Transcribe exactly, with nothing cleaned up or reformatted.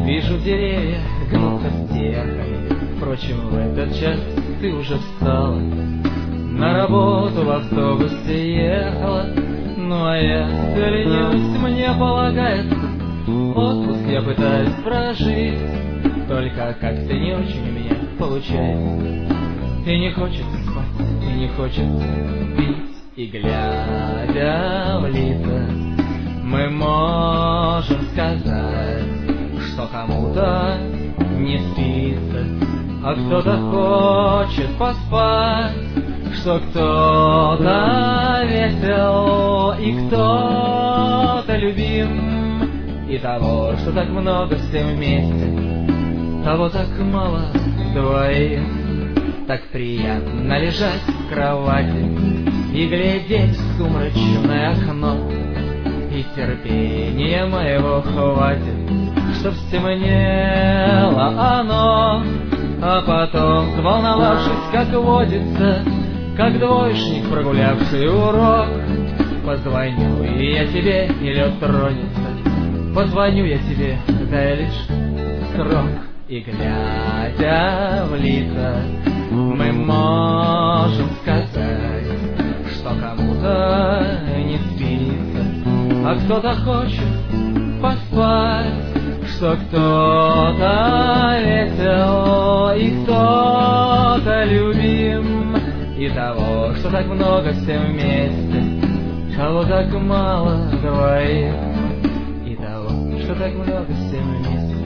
Вижу, деревья гнутся стенками. Впрочем, в этот час ты уже встала, на работу в автобусе ехала. Ну а я ленюсь, мне полагается отпуск я пытаюсь прожить, только как-то не очень у меня получается. И не хочется спать, и не хочется пить. И глядя в лица, мы можем сказать, что кому-то не спится, а кто-то хочет поспать, что кто-то весел и кто-то любим. И того, что так много все вместе, того так мало двоих. Так приятно лежать в кровати и глядеть в сумрачное окно. И терпения моего хватит, чтоб стемнело оно. А потом, взволновавшись, как водится, как двоечник, прогулявший урок, позвоню и я тебе, и лед тронется. Позвоню я тебе, дай лишь срок. И глядя в лица, мы можем сказать, что кому-то не спится, а кто-то хочет поспать, что кто-то весел и кто-то любим. И того, что так много все вместе, того так мало двоих. И того, что так много все вместе,